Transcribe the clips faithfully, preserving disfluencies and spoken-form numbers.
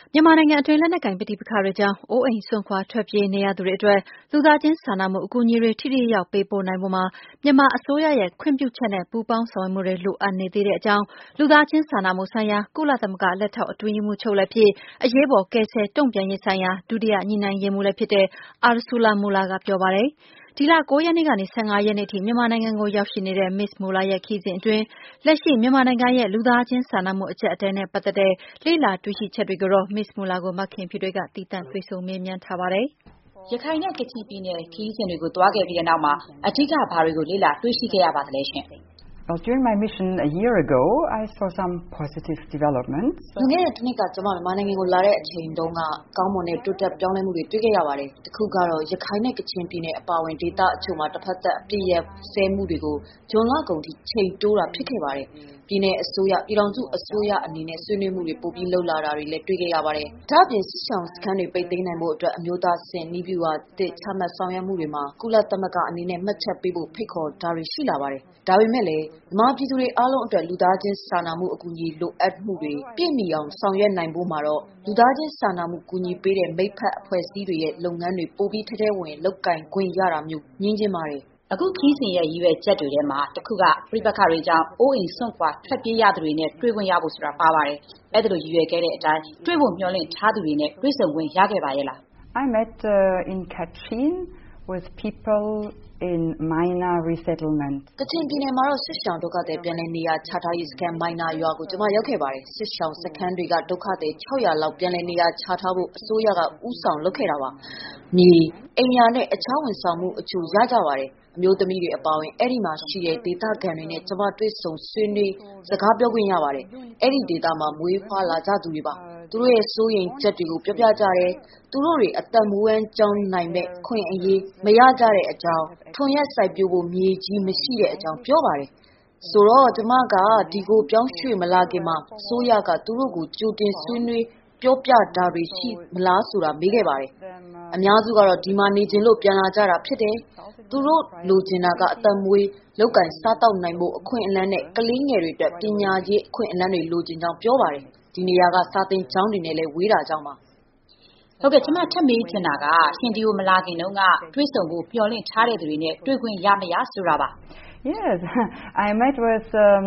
မြန်မာနိုင်ငံအတွင်းလက်နက်ကိုင်ပဋိပက္ခတွေကြောင့်အိုးအိမ်စွန့်ခွာထွက်ပြေးနေရသူတွေအတွက်လူသားချင်းစာနာမှုအကူအညီတွေထိထိရောက်ပေးပို့နိုင်ဖို့မှာမြန်မာအစိုးရရဲ့ခွင့်ပြုချက်နဲ့ပူးပေါင်းဆောင်ရွက်မှုတွေလိုအပ်နေသေးတဲ့အကြောင်းလူသားချင်းစာနာမှုဆိုင်ရာကုလသမဂ္ဂလက်ထောက်အတွင်းရေးမှူးချုပ်လည်းဖြစ်အရေးပေါ်ကယ်ဆယ်တုံ့ပြန်ရေးဆိုင်ရာဒုတိယညှိနှိုင်းရေးမှူးလည်းဖြစ်တဲ့ Ursula Mueller ကပြောပါတယ်။ဒီလ၉ရက်နေ့ကနေ၁၅ရက်နေ့ထိမြန်မာနိုင်ငံကိုရောက်ရှိနေတဲ့ မစ္စ Mueller ရဲ့ခရီးစဉ်အတွင်းလက်ရှိမြန်မာနိုင်ငံရဲ့လူသားချင်းစာနာမှုအကျပ်အတည်းနဲ့ပတ်သက်တဲ့လေ့လာတွေ့ရှိချက်တွေကိုတော့ မစ္စ Mueller ကိုမခင်ဖြူထွေးကသီးသန့်တွေ့ဆုံမေးမြန်းထားပါတယ်။ရခိုင်နဲ့ကချင်ပြည်နယ်ခရီးစဉ်တွေကိုသွားခဲ့ပြီးတဲ့နောက်မှာအဓိကဘာတွေကိုလေ့လာတွေ့ရှိခဲ့ရပါသလဲရှင်။ Well, during my mission a year ago, I saw some positive developments. လွန်ခဲ့တဲ့တစ်နှစ်ကကျွန်မမြန်မာနိုင်ငံကိုလာတဲ့အချိန်တုန်းကကောင်းမွန်တဲ့တိုးတက်ပြောင်းလဲမှုတွေတွေ့ခဲ့ရပါတယ်။တစ်ခုကတော့ရခိုင်နဲ့ကချင်ပြည်နယ်အပါအဝင်ဒေသအချို့မှာတစ်ဖက်သက်အပြည့်ရဆဲမှုတွေကိုဂျွန်လကုန်ထိချိန်တိုးတာဖြစ်ခဲ့ပါတယ်။ပြည်နယ်အစိုးရပြည်ထောင်စုအစိုးရအနေနဲ့ဆွေးနွေးမှုတွေပိုပြီးလှုပ်လာတာတွေလည်းတွေ့ခဲ့ရပါတယ်။ဒါ့အပြင်စစ်ဆောင်စခန်းတွေပိတ်သိမ်းနိုင်ဖို့အတွက်အမျိုးသားစင်နီးဗျူဟာတစ်ချမှတ်ဆောင်ရွက်မှုတွေမှာကုလသမဂ္ဂအနေနဲ့မှတ်ချက်ပေးဖို့ဖိတ်ခေါ်တာတွေရှိလာပါတယ်။ဒါပေမဲ့လည်းမြန်မာပြည်သူတွေအားလုံးအတွက်လူသားချင်းစာနာမှုအကူအညီလိုအပ်မှုတွေပြည့်မီအောင်ဆောင်ရွက်နိုင်ဖို့မှာတော့လူသားချင်းစာနာမှုကူညီပေးတဲ့မိဖက်အဖွဲ့အစည်းတွေရဲ့လုပ်ငန်းတွေပိုပြီးထဲထဲဝင်လုပ်ကင်ခွင့်ရတာမျိုးညင်းချင်းပါတယ်။အခုခီးစဉ်ရဲ့ရည်ရွယ်ချက်တွေထဲမှာတစ်ခုကပြိပက္ခတွေကြောင့်အိုးအိမ်စွန့်ခွာထွက်ပြေးရသူတွေနဲ့တွေ့ခွင့်ရဖို့ဆိုတာပါပါတယ်။အဲ့ဒါလိုရည်ရွယ်ခဲ့တဲ့အတိုင်းတွေ့ဖို့မျှော်လင့်ထားသူတွေနဲ့တွေ့ဆုံခွင့်ရခဲ့ပါရဲ့လား။ I met uh, in Kachin with people in minor resettlement. ကချင်ပြည်နယ်မှာတော့စစ်ရှောင်ဒုက္ခသည်ပြန်လည်နေရာချထားရေးစခန်းမိုင်နာရွာကိုကျွန်မရောက်ခဲ့ပါတယ်။စစ်ရှောင်စခန်းတွေကဒုက္ခသည်၆ရာလောက်ပြန်လည်နေရာချထားဖို့အစိုးရကဦးဆောင်လုပ်ခဲ့တာပါ။မြေအိမ်ယာနဲ့အခြားဝန်ဆောင်မှုအချို့ရကြပါတယ်။အမျိုးသမီးတွေအပါအဝင်အဲ့ဒီမှာရှိတဲ့ဒေသခံတွေနဲ့ကျွန်မတွေ့ဆုံဆွေးနွေးစကားပြောခွင့်ရပါတယ်။အဲ့ဒီဒေသမှာမွေးဖွားလာကြသူတွေပါ။သူတို့ရဲ့စိုးရိမ်ချက်တွေကိုပြောပြကြတယ်။သူတို့တွေအသက်မွေးဝမ်းကြောင်းနိုင်မဲ့ခွင့်အရေးမရကြတဲ့အကြောင်းထွန်ရက်စိုက်ပျိုးဖို့မြေကြီးမရှိတဲ့အကြောင်းပြောပါတယ်။ဆိုတော့ကျွန်မကဒီကိုပြောင်းရွှေ့မလာခင်မှာစိုးရကသူတို့ကိုကြိုတင်ဆွေးနွေးပြောပြတာတွေရှိမလားဆိုတာမေးခဲ့ပါတယ်။အများစုကတော့ဒီမှာနေခြင်းလို့ပြန်လာကြတာဖြစ်တယ်။သူတို့လိုချင်တာကအသက်မွေးလောက်ကင်စားတောက်နိုင်ဖို့အခွင့်အလမ်းနဲ့ကလေးငယ်တွေအတွက်ပညာရေးအခွင့်အလမ်းတွေလိုချင်ကြောင်းပြောပါတယ်။ဒီနေရာကစာသင်ကျောင်းတွေနဲ့လည်းဝေးတာကြောင့်ပါဟုတ်ကဲ့ကျွန်မထပ်မေးချင်တာကရှင်ဒီကိုမလာခင်တုန်းကတွေ့ဆုံဖို့မျှော်လင့်ထားတဲ့သူတွေနဲ့တွေ့ခွင့်ရမရဆိုတာပါ Yes, I met with um,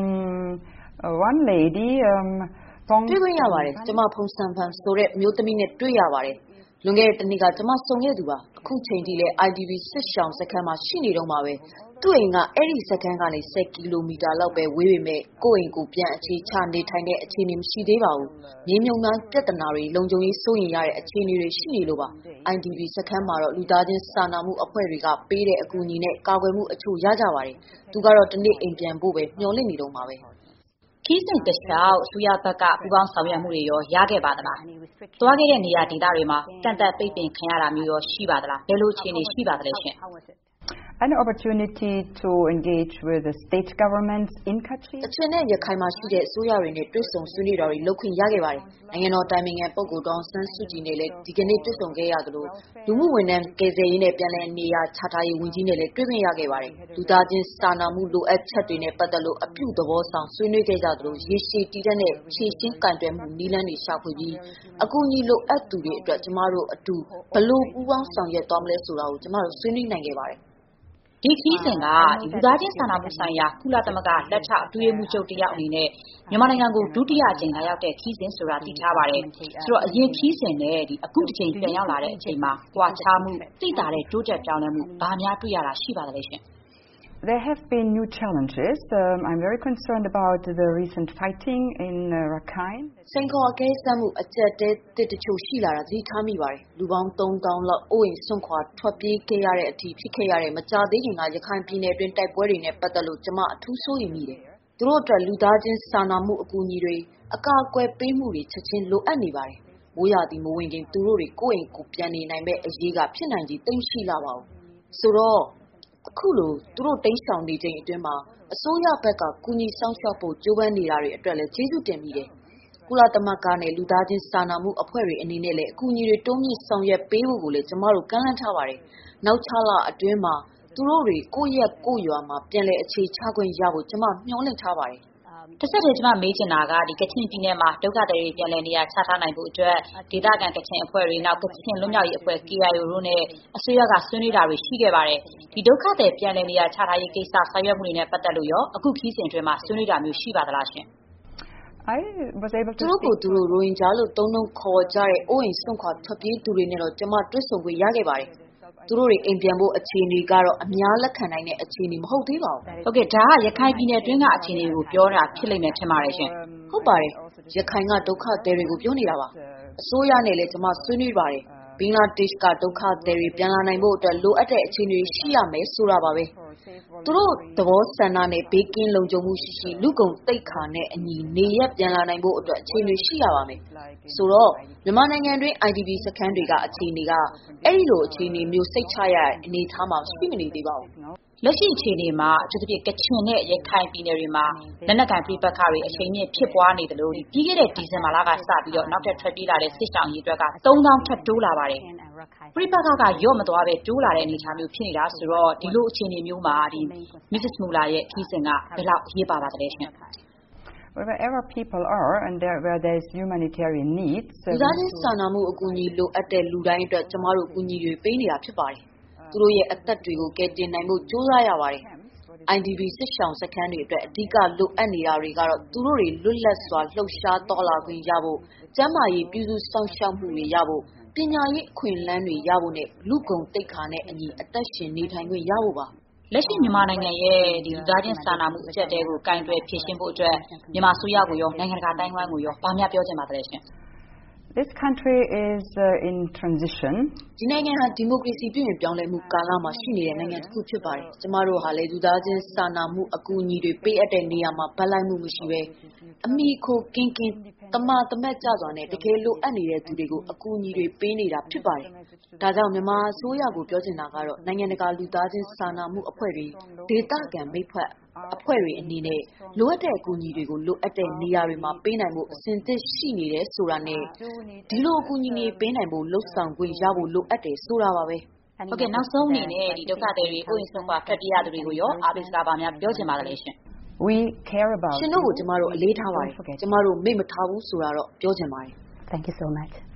one lady um, တွေ့ခွင့်ရပါတယ်ကျွန်မဖုန်ဆန်ဖန်ဆိုတဲ့မျိုးသမီးနဲ့တွေ့ရပါတယ်လွန်ခဲ့တဲ့တစ်နှစ်ကကျွန်မဆုံခဲ့သူပါအခုချိန်ထိလည်း I D P စစ်ရှောင်စခန်းမှာရှိနေတော့မှာပဲသူ့အိမ်ကအဲ့ဒီစခန်းကနေ၁၀ကီလိုမီတာလောက်ပဲဝေးပေမဲ့ကိုယ့်အိမ်ကိုပြန်အခြေချနေထိုင်တဲ့အခြေအနေမရှိသေးပါဘူးမြေမြုံနှံပြဿနာတွေလုံခြုံရေးစိုးရိမ်ရတဲ့အခြေအနေတွေရှိနေလို့ပါ I D P စခန်းမှာတော့လူသားချင်းစာနာမှုအဖွဲ့တွေကပေးတဲ့အကူအညီနဲ့ကာကွယ်မှုအချို့ရကြပါတယ်သူကတော့တစ်နေ့အိမ်ပြန်ဖို့ပဲမျှော်လင့်နေတော့မှာပဲခီးစဉ်တခြားအစိုးရဘက်ကပူးပေါင်းဆောင်ရွက်မှုတွေရောရခဲ့ပါသလား။သွားခဲ့တဲ့နေရာဒေသတွေမှာကန့်သတ်ပိတ်ပင်ခံရတာမျိုးရောရှိပါသလား။ဘယ်လိုအခြေအနေရှိပါသလဲရှင်။ An opportunity to engage with the state governments in Kachin. ကချင်နဲ့ရခိုင်မှာရှိတဲ့အစိုးရတွေနဲ့တွေ့ဆုံဆွေးနွေးတာတွေလုပ်ခွင့်ရခဲ့ပါတယ်။နိုင်ငံတော်တိုင်ပင်ခံပုဂ္ဂိုလ်ဒေါအောင်ဆန်းစုကြည်နဲ့လည်းဒီကနေ့တွေ့ဆုံခဲ့ရသလိုလူမှုဝန်ထမ်းကယ်ဆယ်ရေးနဲ့ပြန်လည်နေရာချထားရေးဝန်ကြီးနဲ့လည်းတွေ့ခွင့်ရခဲ့ပါတယ်။လူသားချင်းစာနာမှုလိုအပ်ချက်တွေနဲ့ပတ်သက်လို့အပြုသဘောဆောင်ဆွေးနွေးခဲ့ကြသလိုရေရှည်တည်တဲ့ဖြည့်ရှင်းကန့်တွယ်မှုနည်းလမ်းတွေရှာဖွေပြီးအကူအညီလိုအပ်သူတွေအတွက်ကျမတို့အတူဘလို့ပူးပေါင်းဆောင်ရွက်သွားမလဲဆိုတာကိုကျမတို့ဆွေးနွေးနိုင်ခဲ့ပါတယ်။ဒီခီးစဉ်ကဒီလူသားချင်းစာနာမှုဆိုင်ရာကုလသမဂ္ဂလက်ထောက်အတွင်းရေးမှူးချုပ်တယောက်အနေနဲ့မြန်မာနိုင်ငံကိုဒုတိယအကြိမ်လာရောက်တဲ့ခီးစဉ်ဆိုတာသိထားပါတယ်။ဆိုတော့အရင်ခီးစဉ်နဲ့ဒီအခုတစ်ချိန်ပြန်ရောက်လာတဲ့အချိန်မှာကွာခြားမှုသိတာတဲ့တိုးတက်ပြောင်းလဲမှုဘာများတွေ့ရတာရှိပါသလဲရှင်။ There have been new challenges. Um, I'm very concerned about the recent fighting in uh, Rakhine. စိန်ခေါ်အကဲစမ်းမှုအကျက်တဲတစ်တချို့ရှိလာတာသတိထားမိပါတယ်။လူပေါင်းသုံးသောင်းလောက်အိုးအိမ်စွန့်ခွာထွက်ပြေးခဲ့ရတဲ့အထိဖြစ်ခဲ့ရတဲ့မကြာသေးခင်ကရခိုင်ပြည်နယ်တွင်တိုက်ပွဲတွေနဲ့ပတ်သက်လို့ကျွန်မအထူးစိုးရိမ်မိတယ်။သူတို့အတွက်လူသားချင်းစာနာမှုအကူအညီတွေအကာအကွယ်ပေးမှုတွေချက်ချင်းလိုအပ်နေပါတယ်။မိုးရာသီမဝင်ခင်သူတို့တွေကိုယ့်အိမ်ကိုပြန်နေနိုင်မဲ့အရေးကဖြစ်နိုင်ကြီးသိမ့်ရှိလာပါဘူး။ဆိုတော့အခုလိုသူတို့တိမ်းရှောင်နေချိန်အတွင်းမှာအစိုးရဘက်ကကူညီဆောင်ရှောက်ဖို့ကြိုးပမ်းနေတာတွေအတွက်လည်းကျေးဇူးတင်မိတယ်။ကုလသမဂ္ဂနဲ့လူသားချင်းစာနာမှုအဖွဲ့တွေအနေနဲ့လည်းအကူအညီတွေတိုးမြင့်ဆောင်ရွက်ပေးဖို့ကိုလည်းကျမတို့ကမ်းလှမ်းထားပါတယ်။နောက်ခြားလအတွင်းမှာသူတို့တွေကိုယ့်ရဲ့ကိုယ့်ရွာမှာပြန်လည်အခြေချခွင့်ရဖို့ကျမမျှော်လင့်ထားပါတယ်။တစ်ဆက်တည်းကျွန်မမေးချင်တာကဒီကချင်ပြည်နယ်မှာဒုက္ခသည်တွေပြန်လည်နေရာချထားနိုင်ဖို့အတွက်ဒေသခံကချင်အဖွဲ့တွေနောက်ကချင်လွတ်မြောက်ရေးအဖွဲ့ K I O တို့နဲ့အစိုးရကဆွေးနွေးတာတွေရှိခဲ့ပါတယ်ဒီဒုက္ခသည်ပြန်လည်နေရာချထားရေးကိစ္စဆောင်ရွက်မှုတွေနဲ့ပတ်သက်လို့ရောအခုခီးစဉ်အတွင်းမှာဆွေးနွေးတာမျိုးရှိပါသလားရှင် I was able to သူတို့ကိုသူတို့ရိုဟင်ဂျာလို့သုံးနှုန်းခေါ်ကြတဲ့အိုးအိမ်စွန့်ခွာထွက်ပြေးသူတွေနဲ့တော့ကျွန်မတွေ့ဆုံခွင့်ရခဲ့ပါတယ်သူတို့တွေအိမ်ပြန်ဖို့အခြေအနေကတော့အများလက်ခံနိုင်တဲ့အခြေအနေမဟုတ်သေးပါဘူး။ဟုတ်ကဲ့ဒါကရခိုင်ပြည်နယ်တွင်းကအခြေအနေကိုပြောတာဖြစ်လိမ့်မယ်ထင်ပါတယ်ရှင်။ဟုတ်ပါတယ်ရခိုင်ကဒုက္ခသည်တွေကိုပြောနေတာပါ။အစိုးရနဲ့လည်းကျွန်မဆွေးနွေးပါတယ်။ဘင်္ဂလားဒေ့ရှ်ကဒုက္ခသည်တွေပြန်လာနိုင်ဖို့အတွက်လိုအပ်တဲ့အခြေအနေရှိရမယ်ဆိုတာပါပဲ။သူတို့သဘောဆန္ဒနဲ့ဘေးကင်းလုံခြုံမှုရှိရှိလူကုန်သိက္ခာနဲ့အညီနေရပြန်လာနိုင်ဖို့အတွက်အခြေအနေရှိရပါမယ်။ဆိုတော့မြန်မာနိုင်ငံတွင်း I D P စခန်းတွေကအခြေအနေကအဲ့ဒီလိုအခြေအနေမျိုးစိတ်ချရတဲ့အနေအထားမှာရှိမနေသေးပါဘူး။လက်ရှိအခြေအနေမှာအထူးသဖြင့်ကချင်နဲ့ရခိုင်ပြည်နယ်တွေမှာလက်နက်ကိုင်ပြပခါတွေအချိန်မြင့်ဖြစ်ပွားနေတယ်လို့ပြီးခဲ့တဲ့ဒီဇင်ဘာလကစပြီးတော့နောက်ထပ်ထွက်ပြေးလာတဲ့စစ်ဆောင်ရေးအတွက်ကသုံးသောင်းထပ်တိုးလာပါတယ်။ပြပခါကရော့မသွားပဲတိုးလာတဲ့အနေအထားမျိုးဖြစ်နေတာဆိုတော့ဒီလိုအခြေအနေမျိုးမှာဒီ Missus Muller ရဲ့ခီးစဉ်ကဘယ်လောက်ရေးပါပါသလဲရှင်။ Wherever people are and there where there is humanitarian needs လူသားချင်းစာနာမှုအကူအညီလိုအပ်တဲ့လူတိုင်းအတွက်ကျမတို့အကူအညီတွေပေးနေတာဖြစ်ပါတယ်။သူတို့ရဲ့အသက်တွေကိုကယ်တင်နိုင်ဖို့ကြိုးစားရပါတယ်။ I D P စစ်ရှောင်စခန်းတွေအတွက်အဓိကလိုအပ်နေတာတွေကတော့သူတို့တွေလွတ်လပ်စွာလှုပ်ရှားတော်လာခွင့်ရဖို့ကျန်းမာရေးပြုစုစောင့်ရှောက်မှုတွေရဖို့ပညာရေးအခွင့်အလမ်းတွေရဖို့နဲ့လူကုန်သိက္ခာနဲ့အညီအသက်ရှင်နေထိုင်ခွင့်ရဖို့ပါလက်ရှိမြန်မာနိုင်ငံရဲ့ဒီလူသားချင်းစာနာမှုအကျပ်တဲကိုကင်တွယ်ဖြေရှင်းဖို့အတွက်မြန်မာအစိုးရကိုရောနိုင်ငံတကာတိုင်းဝိုင်းကိုရောဘာများပြောချင်ပါသလဲရှင် This country is uh, in transition ဒီနိုင်ငံဟာဒီမိုကရေစီပြုပြင်ပြောင်းလဲမှုကာလမှာရှိနေတဲ့နိုင်ငံတစ်ခုဖြစ်ပါတယ်ကျမတို့ဟာလည်းလူသားချင်းစာနာမှုအကူအညီတွေပေးအပ်တဲ့နေရာမှာဗတ်လိုက်မှုမရှိပဲအမိခိုကင်းကင်းတမတမက်ကြစွာနဲ့တကယ်လိုအပ်နေတဲ့သူတွေကိုအကူအညီတွေပေးနေတာဖြစ်ပါတယ်ဒါကြောင့်မြန်မာအစိုးရကိုပြောချင်တာကတော့နိုင်ငံတကာလူသားချင်းစာနာမှုအဖွဲ့တွေဒေသခံမိတ်ဖက်အဖွဲ့တွေအနေနဲ့လိုအပ်တဲ့အကူအညီတွေကိုလိုအပ်တဲ့နေရာတွေမှာပေးနိုင်ဖို့အစဉ်သင့်ရှိနေတယ်ဆိုတာနဲ့ဒီလိုအကူအညီတွေပေးနိုင်ဖို့လှုပ်ဆောင်ခွင့်ရဖို့လိုအပ်တယ်ဆိုတာပါပဲဟုတ်ကဲ့နောက်ဆုံးအနေနဲ့ဒီဒုက္ခသည်တွေကိုယ်ဆုံးခွာဖက်ပြရသူတွေကိုရောအားပေးစကားပါများပြောချင်ပါသလဲရှင် We care about ရှင်တို့ကိုကျမတို့အလေးထားပါတယ်ကျမတို့မေ့မထားဘူးဆိုတာတော့ပြောချင်ပါတယ် Thank you so much